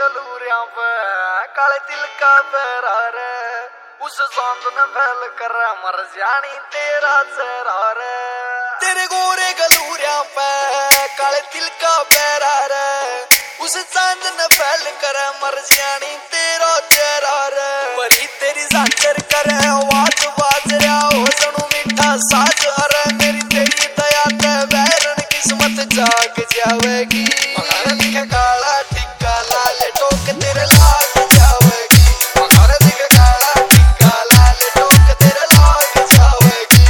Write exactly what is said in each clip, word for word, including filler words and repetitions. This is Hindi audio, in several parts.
गलूरियां पे काले तिल का पैरा रे उस सांद ने फैल कर मर जानी तेरा चेहरा रे। तेरे गोरे गलूरियां पे काले तिल का पैरा रे उस चांद ने फैल कर मर जानी तेरा चेहरा रे। परी तेरी जांचर करे आवाज बाज रहा हो सुनू मीठा साज अरे मेरी तेरी दया ते बैरन किस्मत जाग जावेगी। मगर दिखे काला टिक्का लाल टोक तेरे लाग जावेगी। मगर दिखे काला टिक्का लाल टोक तेरे लाग जावेगी।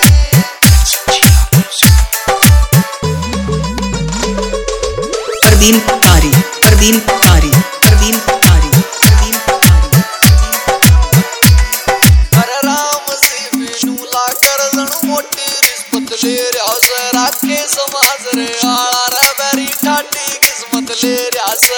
परवीन कारी परवीन कारी परवीन कारी परवीन कारी। अरे राम से विष्णु ला कर जणु मोटी रिश्वत ले रहा से राखे समाज रे आला रे बेरी ठाटी किस्मत ले रहा से।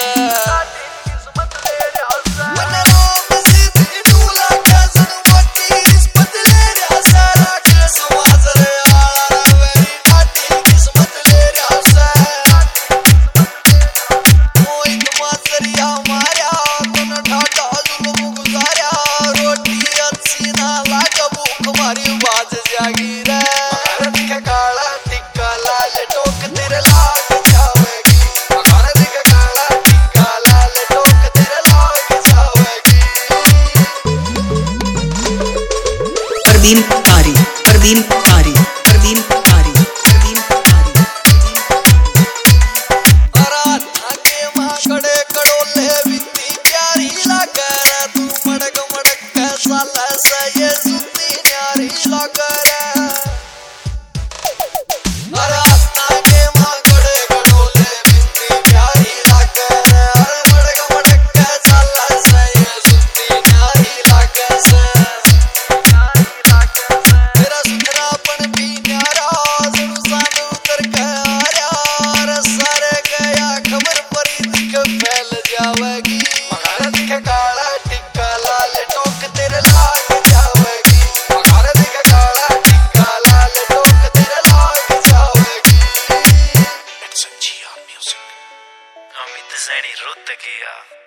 परवीन कारी परवीन कारी परवीन कारी परवीन कारी। अरे थाके मां कड़े कड़ोले बित्ती प्यारी लागे रे तू मड़क मड़क के साला से ये सुती न्यारी लागे रे। अरे थाके मां कड़े कड़ोले बित्ती प्यारी लागे रे अरे मड़क मड़क के साला से ये सुती न्यारी लागे से। फैल जावेगी मगर दिखे काला टिक्का लाल टोक तेरे लाग जावेगी। मगर दिखे काला टिक्का लाल टोक तेरे लाग जावेगी। It's a G R music. Amit Saini रुत किया।